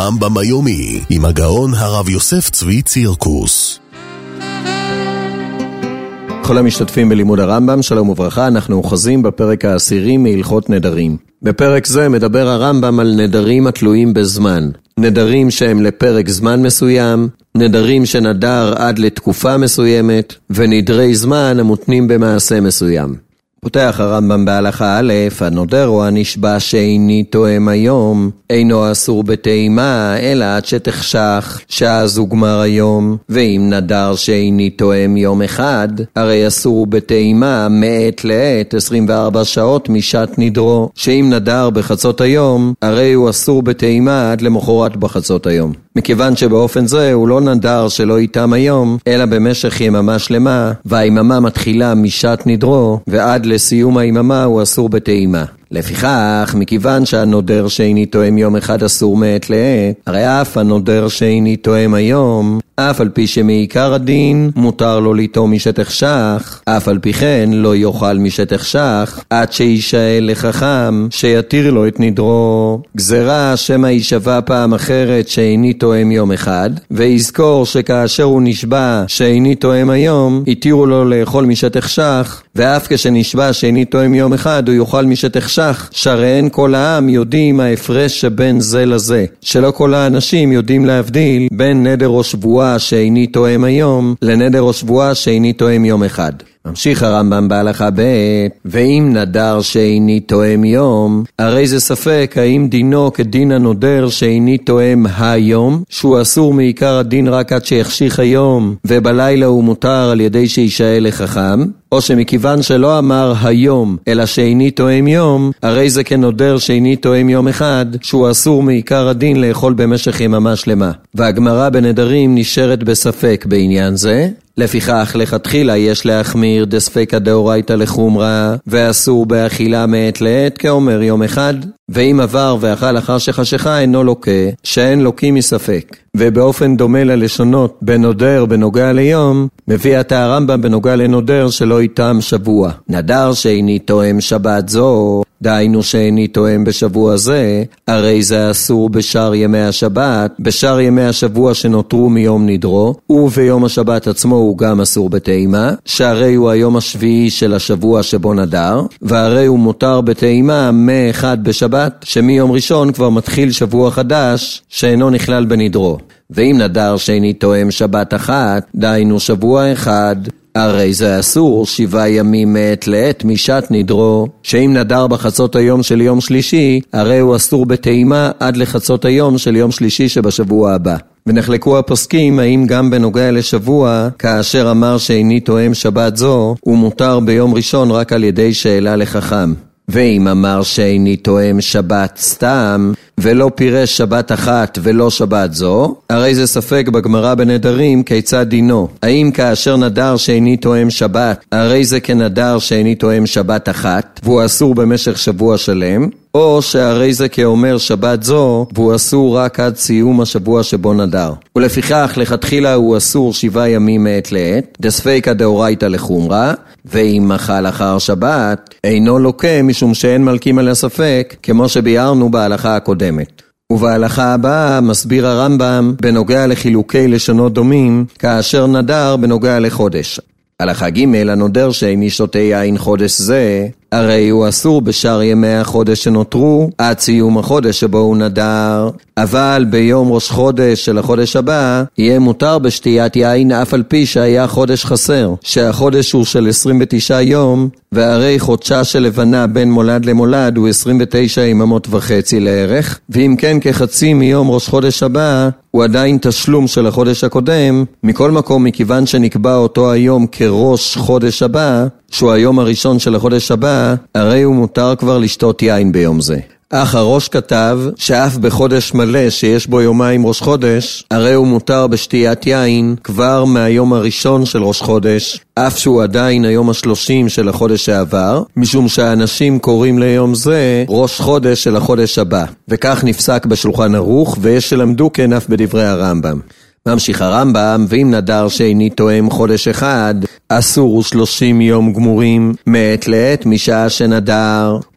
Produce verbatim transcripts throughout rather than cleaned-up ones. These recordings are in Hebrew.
הרמב"ם היומי עם הגאון הרב יוסף צבי צירקוס. כל המשתתפים בלימוד הרמב"ם, שלום וברכה. אנחנו אוחזים בפרק העשירי מהלכות נדרים. בפרק זה מדבר הרמב"ם על נדרים התלויים בזמן. נדרים שהם לפרק זמן מסוים, נדרים שנדר עד לתקופה מסוימת, ונדרי זמן המותנים במעשה מסוים. פותח הרמב"ם בהלכה א', הנודר או הנשבע שאיני תואם היום, אינו אסור בתאימה, אלא עד שתחשך, שאז הוא גמר היום. ואם נדר שאיני תואם יום אחד, הרי אסור בתאימה מעת לעת עשרים וארבע שעות משעת נדרו, שאם נדר בחצות היום, הרי הוא אסור בתאימה עד למחרת בחצות היום. מכיוון שבאופן זה הוא לא נדר שלא איתם היום, אלא במשך יממה שלמה, והיממה מתחילה משעת נדרו, ועד לסיום היממה הוא אסור בתאימה. לפיכך, מכיוון שהנודר שאיני תואם יום אחד אסור מעת לעת, הרי אף הנודר שאיני תואם היום, אף על פי שמעיקר הדין מותר לו ליטום משתחשך, אף על פי כן לא יאכל משתחשך, עד שישאל לחכם שיתיר לו את נדרו. גזרה שמה יישבע פעם אחרת שאיני תואם יום אחד, ויזכור שכאשר הוא נשבע שאיני תואם היום, יתירו לו לאכול משתחשך, ואף כשנשבע שאיני תואם יום אחד הוא יאכל משתחשך, שהרי אין כל העם יודעים ההפרש שבין זה לזה, שלא כל האנשים יודעים להבדיל בין נדר או שבועה שאיני תואם היום לנדר או שבועה שאיני תואם יום אחד. ממשיך הרמב"ם בהלכה ב', ואם נדר שאיני תואם יום, הרי זה ספק האם דינו כדין הנודר שאיני תואם היום, שהוא אסור מעיקר הדין רק עד שיחשיך היום, ובלילה הוא מותר על ידי שישאל לחכם, או שמכיוון שלא אמר היום, אלא שאיני תואם יום, הרי זה כנודר שאיני תואם יום אחד, שהוא אסור מעיקר הדין לאכול במשך יממה שלמה. והגמרא בנדרים נשארת בספק בעניין זה, לפיכך לכתחילה יש להחמיר דספקא דאורייתא לחומרא, ואסור באכילה מעת לעת כאומר יום אחד, ואם עבר ואכל אחר שחשיכה אינו לוקה, שאין לוקים מספק. ובאופן דומה ללשונות בנודר בנוגע ליום, מביא עתה הרמב"ם בנוגע לנודר שלא איתם שבוע. נדר שאיני תואם שבת זו, דהיינו שאיני תואם בשבוע זה, הרי זה אסור בשאר ימי השבת, בשאר ימי השבוע שנותרו מיום נדרו, וביום השבת עצמו הוא גם אסור בתאימה, שהרי הוא היום השביעי של השבוע שבו נדר, והרי הוא מותר בתאימה מאחד בשבת, שמיום ראשון כבר מתחיל שבוע חדש שאינו נכלל בנדרו. ואם נדר שאיני תואם שבת אחת, דהיינו שבוע אחד, הרי זה אסור שבעה ימים מעת לעת משעת נדרו, שאם נדר בחצות היום של יום שלישי, הרי הוא אסור בתאימה עד לחצות היום של יום שלישי שבשבוע הבא. ונחלקו הפוסקים האם גם בנוגע לשבוע, כאשר אמר שאיני תואם שבת זו, הוא מותר ביום ראשון רק על ידי שאלה לחכם. ואם אמר שאיני תואם שבת סתם, ולא פירש שבת אחת ולא שבת זו, הרי זה ספק בגמרא בנדרים כיצד דינו. האם כאשר נדר שאיני תואם שבת, הרי זה כנדר שאיני תואם שבת אחת, והוא אסור במשך שבוע שלם, או שהרי זה כאומר שבת זו, והוא אסור רק עד סיום השבוע שבו נדר. ולפיכך לכתחילה הוא אסור שבעה ימים מעת לעת, דספקא דאורייתא לחומרא, ואם אכל אחר שבת, אינו לוקה משום שאין מלקים על הספק, כמו שביארנו בהלכה הקודמת. ובהלכה הבאה מסביר הרמב"ם בנוגע לחילוקי לשונות דומים, כאשר נדר בנוגע לחודש. הלכה ג', הנודר שאיני שותה יין חודש זה, הרי הוא אסור בשאר ימי החודש שנותרו עד סיום החודש שבו הוא נדר, אבל ביום ראש חודש של החודש הבא יהיה מותר בשתיית יין אף על פי שהיה חודש חסר, שהחודש הוא של עשרים ותשעה יום, והרי חודשה של לבנה בין מולד למולד הוא עשרים ותשע יממות וחצי לערך, ואם כן כחצי מיום ראש חודש הבא הוא עדיין תשלום של החודש הקודם. מכל מקום, מכיוון שנקבע אותו היום כראש חודש הבא, שהוא היום הראשון של החודש הבא, הרי הוא מותר כבר לשתות יין ביום זה. אך הראש כתב שאף בחודש מלא שיש בו יומיים ראש חודש, הרי הוא מותר בשתיית יין כבר מהיום הראשון של ראש חודש, אף שהוא עדיין היום השלושים של החודש שעבר, משום שהאנשים קוראים ליום זה ראש חודש של החודש הבא. וכך נפסק בשולחן ערוך, ויש שלמדו כן אף בדברי הרמב"ם. ממשיך הרמב"ם, ואם נדר שאיני תואם חודש אחד, אסור שלושים יום גמורים מעת לעת משעה שנדר,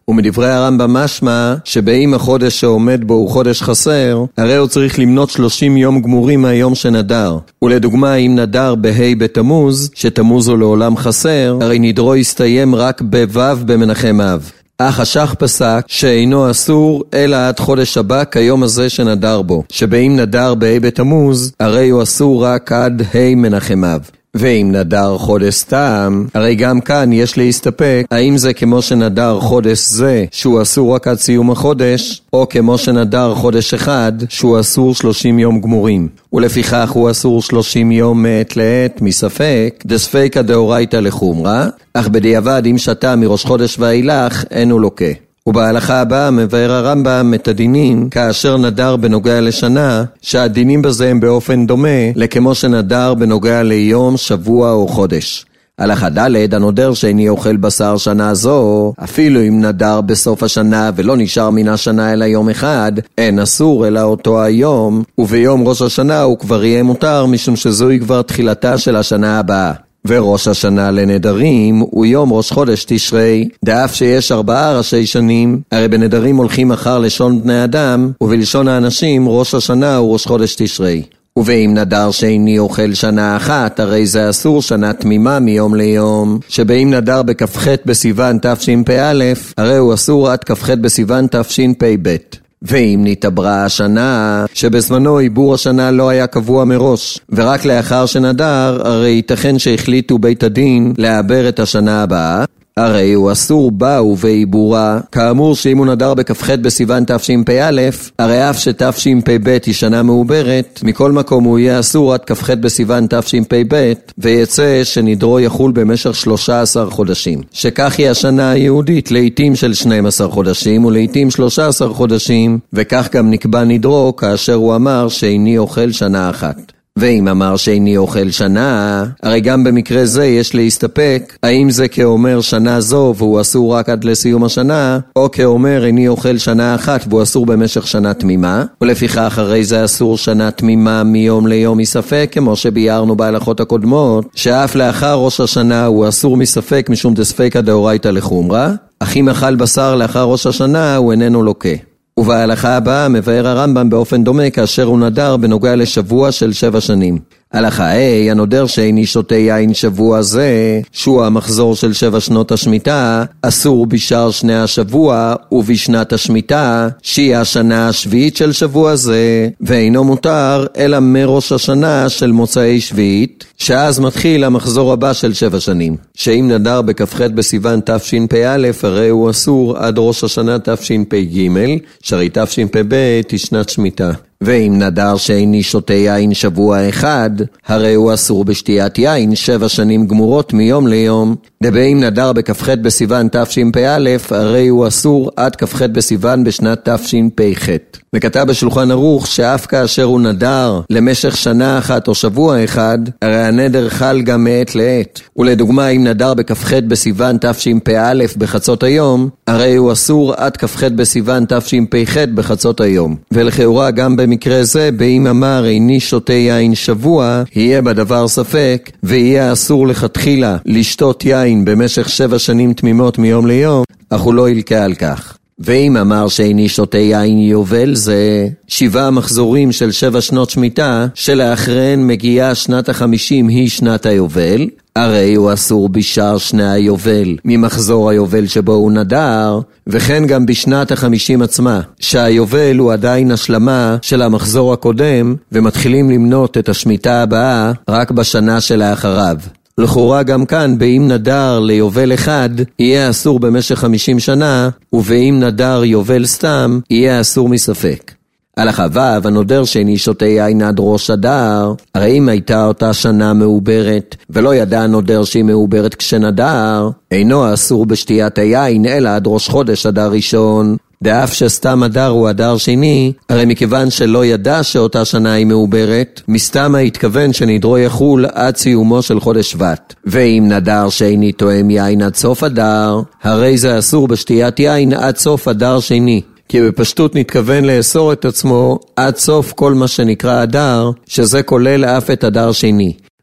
ומדברי הרמב"ם משמע שבאם החודש שעומד בו הוא חודש חסר, הרי הוא צריך למנות שלושים יום גמורים מהיום שנדר. ולדוגמה, אם נדר בה' בתמוז, שתמוז הוא לעולם חסר, הרי נדרו יסתיים רק בו' במנחם אב. אך השח פסק שאינו אסור אלא עד חודש הבא כיום הזה שנדר בו, שבאם נדר בה' בתמוז, הרי הוא אסור רק עד ה' מנחם אב. ואם נדר חודש סתם, הרי גם כאן יש להסתפק האם זה כמו שנדר חודש זה שהוא אסור רק עד סיום החודש, או כמו שנדר חודש אחד שהוא אסור שלושים יום גמורים. ולפיכך הוא אסור שלושים יום מעת לעת מספק, דספיקא דאורייתא לחומרא, אך בדיעבד אם שתה מראש חודש ואילך אין הוא לוקה. ובהלכה הבאה מבאר הרמב"ם את הדינים כאשר נדר בנוגע לשנה, שהדינים בזה הם באופן דומה לכמו שנדר בנוגע ליום, שבוע או חודש. הלכה ד' הנודר שאיני אוכל בשר שנה זו, אפילו אם נדר בסוף השנה ולא נשאר מן השנה אלא יום אחד, אין אסור אלא אותו היום, וביום ראש השנה הוא כבר יהיה מותר משום שזוהי כבר תחילתה של השנה הבאה. וראש השנה לנדרים הוא יום ראש חודש תשרי, דאף שיש ארבעה ראשי שנים, הרי בנדרים הולכים אחר לשון בני אדם, ובלשון האנשים ראש השנה הוא ראש חודש תשרי. ואם נדר שאיני אוכל שנה אחת, הרי זה אסור שנה תמימה מיום ליום, שבאם נדר בכ"ח בסיוון תשפ"א, הרי הוא אסור עד כ"ח בסיוון תשפ"ב. ואם נתעברה השנה, שבזמנו עיבור השנה לא היה קבוע מראש, ורק לאחר שנדר, הרי ייתכן שהחליטו בית הדין לעבר את השנה הבאה, הרי הוא אסור בה ובעיבורה, כאמור שאם הוא נדר בכ"ח בסיוון תשפ"א, הרי אף שתשפ"ב היא שנה מעוברת, מכל מקום הוא יהיה אסור עד כ"ח בסיוון תשפ"ב, ויצא שנדרו יחול במשך שלושה עשר חודשים. שכך היא השנה היהודית, לעתים של שנים עשר חודשים ולעתים שלושה עשר חודשים, וכך גם נקבע נדרו כאשר הוא אמר שאיני אוכל שנה אחת. ואם אמר שאיני אוכל שנה, הרי גם במקרה זה יש להסתפק, האם זה כאומר שנה זו והוא אסור רק עד לסיום השנה, או כאומר איני אוכל שנה אחת והוא אסור במשך שנה תמימה, ולפיכך הרי זה אסור שנה תמימה מיום ליום מספק, כמו שביארנו בהלכות הקודמות, שאף לאחר ראש השנה הוא אסור מספק משום דספיקא דאורייתא לחומרא, אך אם אכל בשר לאחר ראש השנה הוא איננו לוקה. ובהלכה הבאה מבאר הרמב"ם באופן דומה כאשר הוא נדר בנוגע לשבוע של שבע שנים. הלכה ה' הנודר שאיני שותה יין שבוע זה, שהוא המחזור של שבע שנות השמיטה, אסור בשאר שני השבוע ובשנת השמיטה, שהיא השנה השביעית של שבוע זה, ואינו מותר אלא מראש השנה של מוצאי שביעית, שאז מתחיל המחזור הבא של שבע שנים. שאם נדר בכ"ח בסיוון תשפ"א, הרי הוא אסור עד ראש השנה תשפ"ג, שהרי תשפ"ב היא שנת שמיטה. ואם נדר שאיני שותה יין שבוע אחד, הרי הוא אסור בשתיית יין שבע שנים גמורות מיום ליום. דבאם נדר בכ"ח בסיוון תשפ"א, הרי הוא אסור עד כ"ח בסיוון בשנת תשפ"ח. וכתב בשולחן ערוך שאף כאשר הוא נדר למשך שנה אחת או שבוע אחד, הרי הנדר חל גם מעת לעת. ולדוגמה, אם נדר בכ"ח בסיוון תשפ"א בחצות היום, הרי הוא אסור עד כ"ח בסיוון תשפ"ח בחצות היום. ולכאורה גם במקרה זה, באם אמר איני שותה יין שבוע, יהיה בדבר ספק, ויהיה אסור לכתחילה לשתות יין במשך שבע שנים תמימות מיום ליום, אך הוא לא ילקה על כך. ואם אמר שאיני שותה יין יובל, זה שבעה מחזורים של שבע שנות שמיטה, שלאחריהן מגיעה שנת החמישים היא שנת היובל, הרי הוא אסור בשאר שני היובל ממחזור היובל שבו הוא נדר, וכן גם בשנת החמישים עצמה, שהיובל הוא עדיין השלמה של המחזור הקודם, ומתחילים למנות את השמיטה הבאה רק בשנה שלאחריו. לכאורה גם כאן, באם נדר ליובל אחד, יהיה אסור במשך חמישים שנה, ובאם נדר יובל סתם, יהיה אסור מספק. הלכה ו' הנודר שאיני שותה יין עד ראש אדר, הרי אם הייתה אותה שנה מעוברת, ולא ידע הנודר שהיא מעוברת כשנדר, אינו אסור בשתיית היין, אלא עד ראש חודש אדר ראשון. דאף שסתם אדר הוא אדר שני, הרי מכיוון שלא ידע שאותה שנה היא מעוברת, מסתם התכוון שנדרו יחול עד סיומו של חודש שבט. ואם נדר שאיני תואם יין עד סוף אדר, הרי זה אסור בשתיית יין עד סוף אדר שני. כי בפשטות נתכוון לאסור את עצמו עד סוף כל מה שנקרא אדר, שזה כולל אף את אדר שני.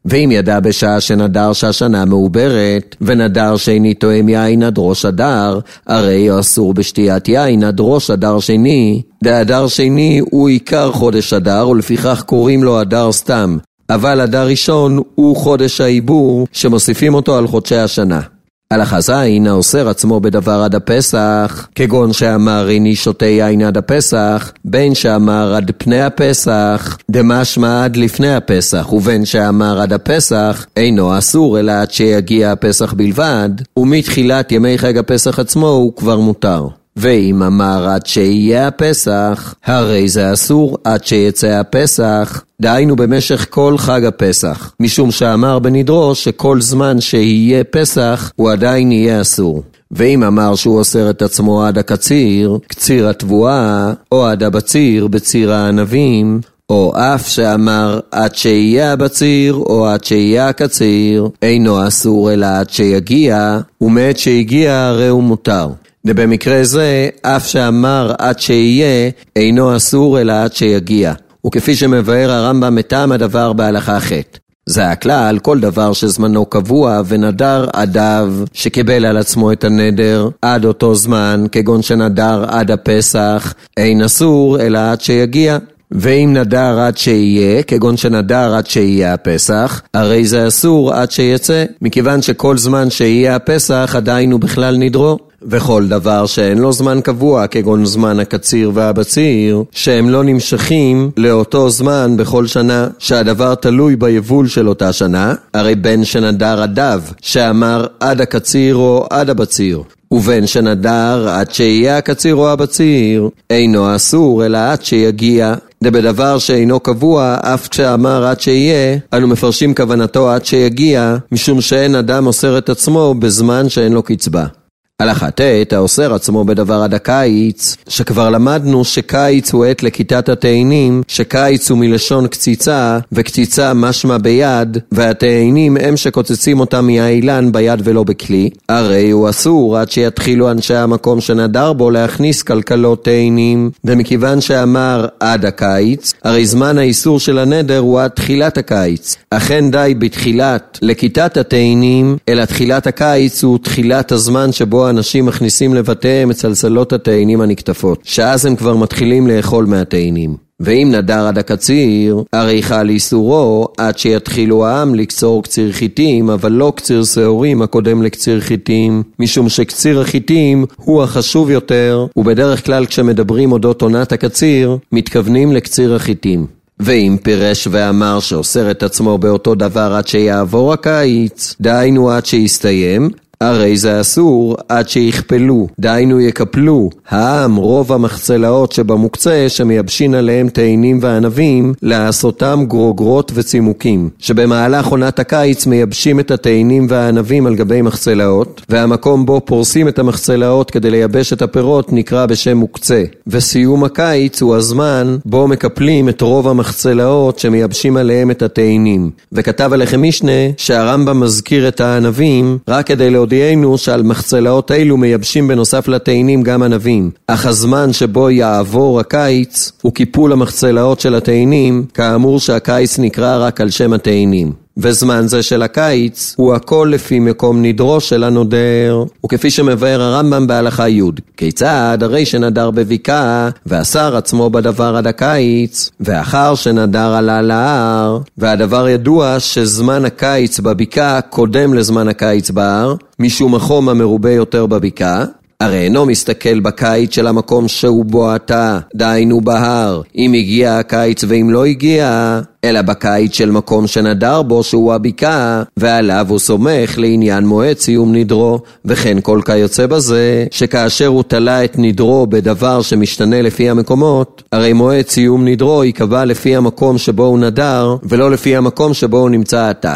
ואם ידע בשעה שנדר שהשנה מעוברת, ונדר שני תואם יין עד ראש אדר, הרי הוא אסור בשתיית יין עד ראש אדר שני. דאדר שני הוא עיקר חודש אדר, ולפיכך קוראים לו אדר סתם. אבל אדר ראשון הוא חודש העיבור, שמוסיפים אותו על חודשי השנה. הלכה זין, האוסר עצמו בדבר עד הפסח, כגון שאמר איני שותה יין עד הפסח, בין שאמר עד פני הפסח, דמשמע עד לפני הפסח, ובין שאמר עד הפסח, אינו אסור אלא עד שיגיע הפסח בלבד, ומתחילת ימי חג הפסח עצמו הוא כבר מותר. ואם אמר עד שיהיה הפסח, הרי זה אסור עד שיצא הפסח, דהיינו במשך כל חג הפסח, משום שאמר בנדרו שכל זמן שיהיה פסח הוא עדיין יהיה אסור. ואם אמר שהוא אוסר את עצמו עד הקציר, קציר התבואה, או עד הבציר בציר הענבים, או אף שאמר עד שיהיה הבציר או עד שיהיה הקציר, אינו אסור אלא עד שיגיע, ומעת שיגיע הרי הוא מותר. ובמקרה זה, אף שאמר עד שיהיה, אינו אסור אלא עד שיגיע. וכפי שמבאר הרמב"ם מטעם הדבר בהלכה ח'. זה הכלל, כל דבר שזמנו קבוע ונדר עדיו, שקיבל על עצמו את הנדר עד אותו זמן, כגון שנדר עד הפסח, אין אסור אלא עד שיגיע. ואם נדר עד שיהיה, כגון שנדר עד שיהיה הפסח, הרי זה אסור עד שיצא, מכיוון שכל זמן שיהיה הפסח עדיין הוא בכלל נדרו. וכל דבר שאין לו זמן קבוע, כגון זמן הקציר והבציר, שהם לא נמשכים לאותו זמן בכל שנה, שהדבר תלוי ביבול של אותה שנה, הרי בין שנדר עדיו, שאמר עד הקציר או עד הבציר, ובין שנדר עד שיהיה הקציר או הבציר, אינו אסור אלא עד שיגיע. דבדבר שאינו קבוע, אף כשאמר עד שיהיה, אנו מפרשים כוונתו עד שיגיע, משום שאין אדם אוסר את עצמו בזמן שאין לו קצבה. הלכה ט', האוסר עצמו בדבר עד הקיץ, שכבר למדנו שקיץ הוא עת לכיתת התאנים, שקיץ הוא מלשון קציצה, וקציצה משמע ביד, והתאנים הם שקוצצים אותם מהאילן ביד ולא בכלי, הרי הוא אסור עד שיתחילו אנשי המקום שנדר בו להכניס כלכלות תאנים, ומכיוון שאמר עד הקיץ, הרי זמן האיסור של הנדר הוא עד תחילת הקיץ, אכן די בתחילת לכיתת התאנים, אלא תחילת הקיץ הוא תחילת הזמן שבו אנשים מכניסים לבתיהם את סלסלות התאנים הנקטפות, שאז הם כבר מתחילים לאכול מהתאנים. ואם נדר עד הקציר, הרי חל איסורו עד שיתחילו העם לקצור קציר חיטים, אבל לא קציר שעורים הקודם לקציר חיטים, משום שקציר החיטים הוא החשוב יותר, ובדרך כלל כשמדברים אודות עונת הקציר, מתכוונים לקציר החיטים. ואם פירש ואמר שאוסר את עצמו באותו דבר עד שיעבור הקיץ, דהיינו עד שיסתיים, הרי זה אסור עד שיכפלו, דהיינו יקפלו, העם רוב המחצלאות שבמוקצה שמייבשין עליהם תאנים וענבים, לעשותם גרוגרות וצימוקים, שבמהלך עונת הקיץ מייבשים את התאנים והענבים על גבי מחצלאות, והמקום בו פורסים את המחצלאות כדי לייבש את הפירות נקרא בשם מוקצה, וסיום הקיץ הוא הזמן בו מקפלים את רוב המחצלאות שמייבשים עליהם את התאנים. וכתב עליכם משנה שהרמב"ם מזכיר את הענבים רק כדי להודיע הודיענו שעל מחצלאות אלו מייבשים בנוסף לתאנים גם ענבים, אך הזמן שבו יעבור הקיץ הוא קיפול המחצלאות של התאנים, כאמור שהקיץ נקרא רק על שם התאנים. וזמן זה של הקיץ הוא הכל לפי מקום נדרו של הנודר, וכפי שמבאר הרמב"ם בהלכה י'. כיצד? הרי שנדר בבקעה ואסר עצמו בדבר עד הקיץ, ואחר שנדר עלה להר, והדבר ידוע שזמן הקיץ בבקעה קודם לזמן הקיץ בהר, משום החום המרובה יותר בבקעה, הרי אינו מסתכל בקיץ של המקום שהוא בו עתה, דהיינו בהר, אם הגיע הקיץ ואם לא הגיע, אלא בקיץ של מקום שנדר בו שהוא הבקעה, ועליו הוא סומך לעניין מועד סיום נדרו, וכן כל כיוצא בזה, שכאשר הוא תלה את נדרו בדבר שמשתנה לפי המקומות, הרי מועד סיום נדרו יקבע לפי המקום שבו הוא נדר, ולא לפי המקום שבו הוא נמצא עתה.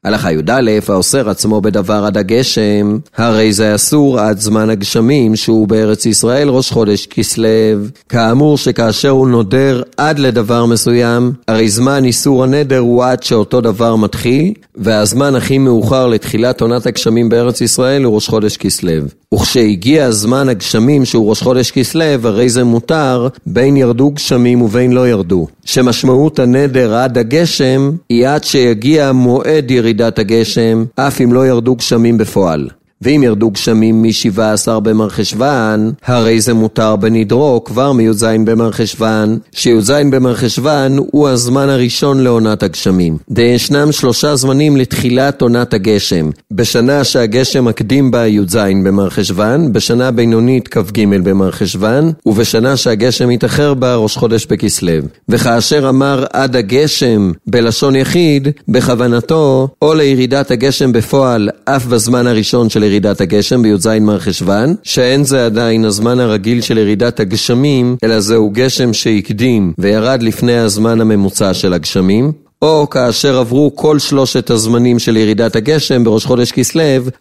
הלכה י"א, האוסר עצמו בדבר עד הגשם, הרי זה אסור עד זמן הגשמים שהוא בארץ ישראל ראש חודש כסלו. כאמור שכאשר הוא נודר עד לדבר מסוים, הרי זמן איסור הנדר הוא עד שאותו דבר מתחיל, והזמן הכי מאוחר לתחילת עונת הגשמים בארץ ישראל הוא ראש חודש כסלו. וכשהגיע זמן הגשמים שהוא ראש חודש כסלו, הרי זה מותר בין ירדו גשמים ובין לא ירדו. שמשמעות הנדר עד הגשם היא עד שיגיע מועד ירידת הגשם, אף אם לא ירדו גשמים בפועל. ואם ירדו גשמים מ-שבעה עשר במרחשוון, הרי זה מותר בנדרו כבר מי"ז במרחשוון, שי"ז במרחשוון הוא הזמן הראשון לעונת הגשמים. וישנם שלושה זמנים לתחילת עונת הגשם. בשנה שהגשם מקדים בה י"ז במרחשוון, בשנה בינונית כ"ג במרחשוון, ובשנה שהגשם מתאחר בה ראש חודש בכסלו. וכאשר אמר עד הגשם בלשון יחיד, בכוונתו או לירידת הגשם בפועל אף בזמן הראשון של ירידת הגשם בי"ז מרחשוון, שאין זה עדיין הזמן הרגיל של ירידת הגשמים, אלא זהו גשם שהקדים וירד לפני הזמן הממוצע של הגשמים, או כאשר עברו כל שלושת הזמנים של ירידת הגשם בראש חודש כסלו,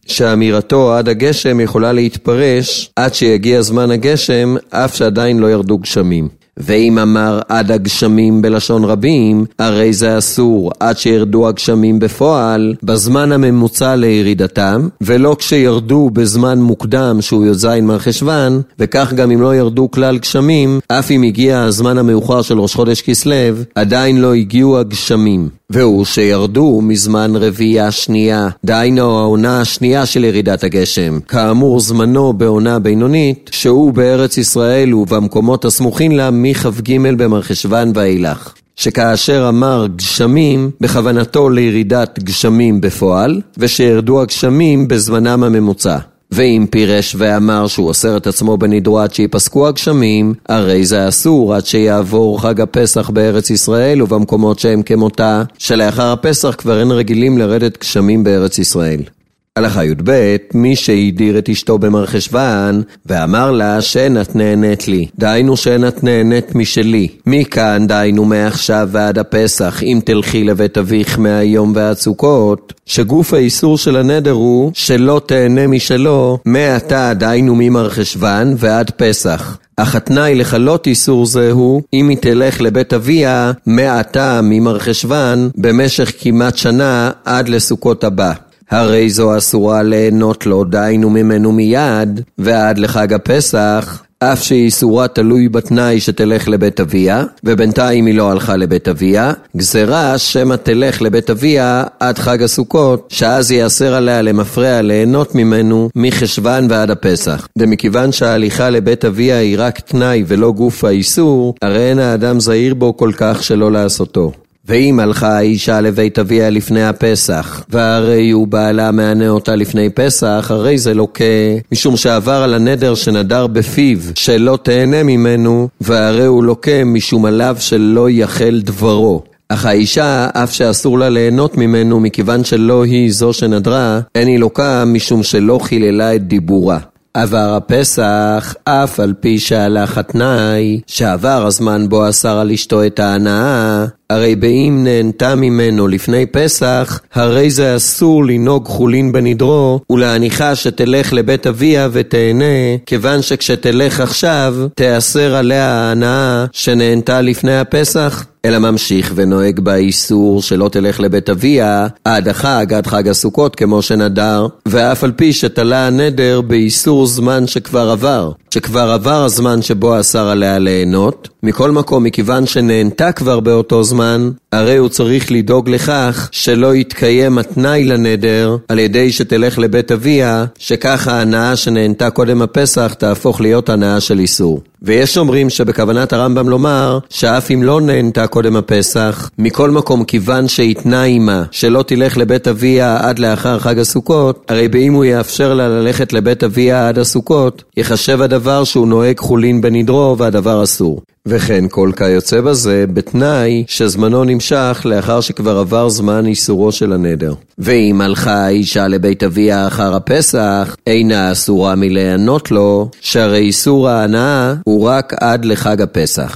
שאמירתו עד הגשם יכולה להתפרש עד שיגיע זמן הגשם, אף שעדיין לא ירדו גשמים. ואם אמר עד הגשמים בלשון רבים, הרי זה אסור עד שירדו הגשמים בפועל בזמן הממוצע לירידתם, ולא כשירדו בזמן מוקדם שהוא י"ז מרחשוון, וכך גם אם לא ירדו כלל גשמים, אף אם הגיע הזמן המאוחר של ראש חודש כסלו, עדיין לא הגיעו הגשמים. והוא שירדו מזמן רביעייה שנייה, דהיינו העונה השנייה של ירידת הגשם, כאמור זמנו בעונה בינונית, שהוא בארץ ישראל ובמקומות הסמוכים לה מכ"ג במרחשוון ואילך. שכאשר אמר גשמים, בכוונתו לירידת גשמים בפועל, ושירדו הגשמים בזמנם הממוצע. ואם פירש ואמר שהוא אוסר את עצמו בנדרו עד שיפסקו הגשמים, הרי זה אסור עד שיעבור חג הפסח בארץ ישראל ובמקומות שהם כמותה, שלאחר הפסח כבר אין רגילים לרדת גשמים בארץ ישראל. הלכה י"ב, מי שהדיר את אשתו במרחשוון ואמר לה שאין את נהנית לי, דהיינו שאין את נהנית משלי, מכאן דהיינו מעכשיו ועד הפסח, אם תלכי לבית אביך מהיום ועד סוכות, שגוף האיסור של הנדר הוא שלא תהנה משלו מעתה דהיינו ממרחשוון ועד פסח. אך התנאי לחלות איסור זהו אם היא תלך לבית אביה מעתה ממרחשוון במשך כמעט שנה עד לסוכות הבא. הרי זו אסורה ליהנות לו דהיינו ממנו מיד ועד לחג הפסח, אף שאיסורה תלוי בתנאי שתלך לבית אביה, ובינתיים היא לא הלכה לבית אביה, גזרה שמה תלך לבית אביה עד חג הסוכות, שאז יאסר עליה למפרע ליהנות ממנו מחשוון ועד הפסח. ומכיוון שההליכה לבית אביה היא רק תנאי ולא גוף האיסור, הרי אין האדם זהיר בו כל כך שלא לעשותו. ואם הלכה האישה לבית אביה לפני הפסח, והרי הוא בעלה מענה אותה לפני פסח, הרי זה לוקה, משום שעבר על הנדר שנדר בפיו, שלא תהנה ממנו, והרי הוא לוקה משום עליו שלא יחל דברו. אך האישה, אף שאסור לה ליהנות ממנו, מכיוון שלא היא זו שנדרה, אין היא לוקה משום שלא חיללה את דיבורה. עבר הפסח, אף על פי שהלך התנאי, שעבר הזמן בו אסר על אשתו את ההנאה, הרי באם נהנתה ממנו לפני פסח, הרי זה אסור לנהוג חולין בנדרו, ולהניחה שתלך לבית אביה ותהנה, כיוון שכשתלך עכשיו, תאסר עליה ההנאה שנהנתה לפני הפסח. אלא ממשיך ונוהג באיסור שלא תלך לבית אביה עד החג, עד חג הסוכות כמו שנדר, ואף על פי שתלה הנדר באיסור זמן שכבר עבר, שכבר עבר הזמן שבו אסר עליה ליהנות. מכל מקום, מכיוון שנהנתה כבר באותו זמן, הרי הוא צריך לדאוג לכך שלא יתקיים התנאי לנדר על ידי שתלך לבית אביה, שכך ההנאה שנהנתה קודם הפסח תהפוך להיות הנאה של איסור. ויש אומרים שבכוונת הרמב"ם לומר שאף אם לא נהנתה קודם הפסח, מכל מקום כיוון שהתנה עמה שלא תלך לבית אביה עד לאחר חג הסוכות, הרי באם הוא יאפשר לה ללכת לבית אביה עד הסוכות, יחשב הדבר שהוא נוהג חולין בנדרו והדבר אסור. וכן כל כיוצא בזה בתנאי שזמנו נמשך לאחר שכבר עבר זמן איסורו של הנדר. ואם הלכה האישה לבית אביה אחר הפסח, אינה אסורה מליהנות לו, שהרי איסור ההנאה הוא רק עד לחג הפסח.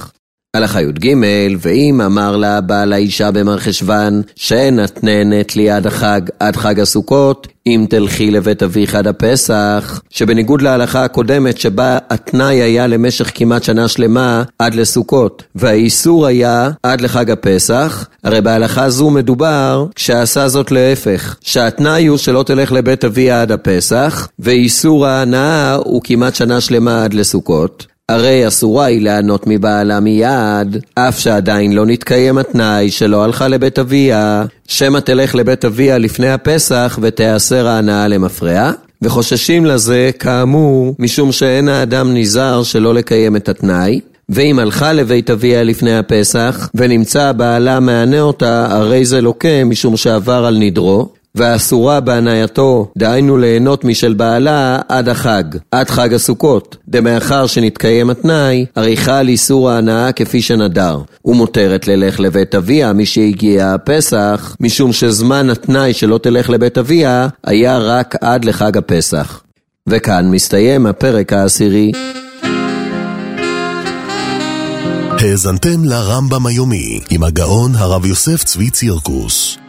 הלכה י"ג, ואם אמר לה בעל האישה במרחשוון, שאין את נהנית לי עד החג, עד חג הסוכות, אם תלכי לבית אביך עד הפסח, שבניגוד להלכה הקודמת שבה התנאי היה למשך כמעט שנה שלמה עד לסוכות, והאיסור היה עד לחג הפסח, הרי בהלכה זו מדובר כשעשה זאת להפך, שהתנאי הוא שלא תלך לבית אביה עד הפסח, ואיסור ההנאה הוא כמעט שנה שלמה עד לסוכות. הרי אסורה היא לענות מבעלה מיד, אף שעדיין לא נתקיים התנאי שלא הלכה לבית אביה, שמא תלך לבית אביה לפני הפסח ותיאסר ההנאה למפרע, וחוששים לזה כאמור משום שאין האדם נזהר שלא לקיים את התנאי, ואם הלכה לבית אביה לפני הפסח ונמצא בעלה מענה אותה, הרי זה לוקה משום שעבר על נדרו, והאסורה בהנאייתו, דהיינו ליהנות משל בעלה עד החג, עד חג הסוכות. דמאחר שנתקיים התנאי, הרי חל איסור ההנאה כפי שנדר. ומותרת ללך לבית אביה משהגיע הפסח, משום שזמן התנאי שלא תלך לבית אביה היה רק עד לחג הפסח. וכאן מסתיים הפרק העשירי. האזנתם לרמב"ם היומי עם הגאון הרב יוסף צבי צירקוס.